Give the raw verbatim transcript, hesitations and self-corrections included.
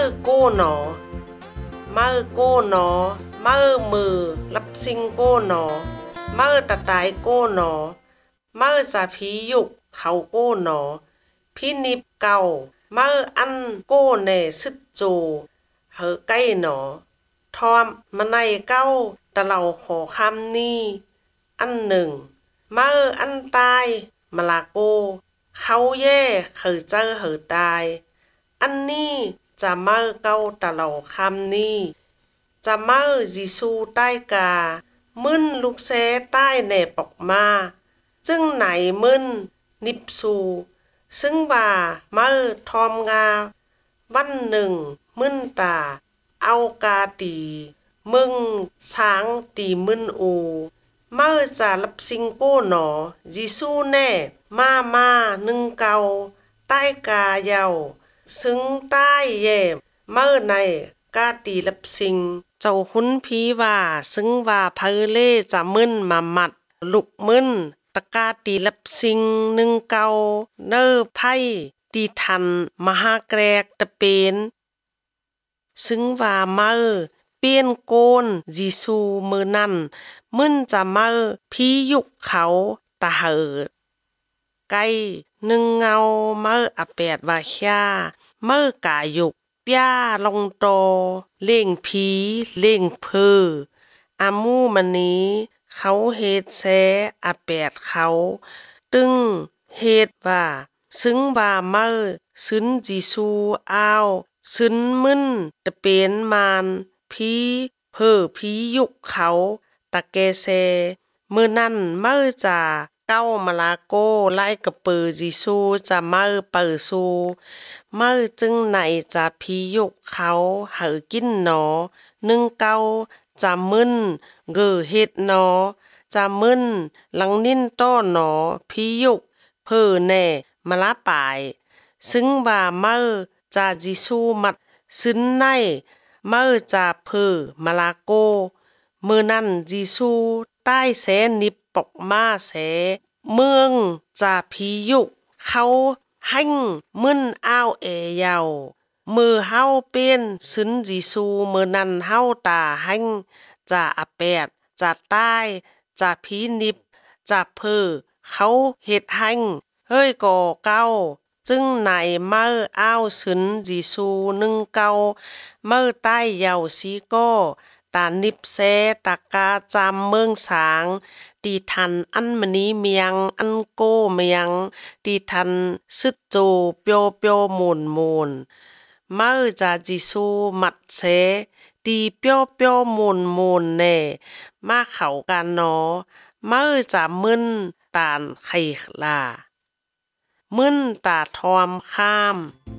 โก้หนอมาโก้หนอมามือรับซิงโก้หนอมาตะตายโก้หนอมาจะผียุกเขาโก้หนอพี่นิบเก่ามาอันโก้เนซึดโจเฮอใกล้หนอทอมมาในเก้าตะเหล่าขอคำนี้อันหนึ่งมาอันตายมาลาโกเขาแย่เคยเจอเหอตายอันนี้จะมาเก้าตะเหล่าคำนี้จะมาจิซูใต้กามึนลูกเสใต้แหนปอกมาจึงไหนมึนนิบสูซึ่งบ่ามาทอมงาวันหนึ่งมึนตาเอากาตีมึงช้างตีมึนอูมาจะรับซิงโก้หนอจิซูแน่มามาหนึ่งเกาใต้กาเยาซึ่งใต้เย่เมื่อในกาตีรับซิงเจ้าคุ้นพีว่าซึ่งว่าเพอเล่จะมึนมาหมัดลุกมึนตะกาตีรับซิงหนึ่งเกาเนอไพ่ตีทันมหาแกรกตะเป็นซึ่งว่าเมื่อเปลี่ยนโกนจิซูมือนั่นมึนจะเมื่อพียุกเขาตะเหอไกหนึ่งเงาเมื่ออแปดว่าแค่เมื่อกายุกป้าลงโตเล่งผีเล่งเพออามูมันนี้เขาเฮ็ดแซอาแปดเขาตึงเฮ็ดว่าซึ่งว่าเมื่อซึนจิซูอ้าวซึนมึนตะเป็นมานผีเพอผียุกเขาตะเกเซมือนั่นเมื่อจ่าเก้ามาลาโกไล่กระปือจิซูจะเมื่อเปิดซูเมื่อจึงไหนจะพียุกเขาเหอกินหนอนึ่งเก้าจะมึนเกอเฮ็ดหนอจะมึนหลังนิ่นต้อหนอพียุกเพอแน่มาลาป่ายซึ่งว่าเมื่อจะจิซูมัดซึนในเมื่อจะเพอมาลาโกมือนั่นจิซูใต้แสนิบปกมาแสเมืองจาพียุกเขาหั่งมึนอ้าวเอยาวมือเฮาเป็นซึนจิซูมือนั่นเฮาตาหั่งจาอแปดจาใต้จาพีนิบจาเพอเขาเฮ็ดหั่งเฮ้ยก่อเก้าจึงไหนเมื่ออ้าวซึนจิซูหนึ่งเก้าเมื่อใต้เยาวซีก็ตานิบแซตากาจามเมืองสางตีทันอันมณีเมียงอันโกเมียงตีทันซึดโจเปียวเปียวมูนมูนเมื่อจะจิซูมัดเสตีเปียวเปียวมูนมูนเน่มาเขากันหนอเมื่อจะมึนตานไข่ลามึนตาทอมข้าม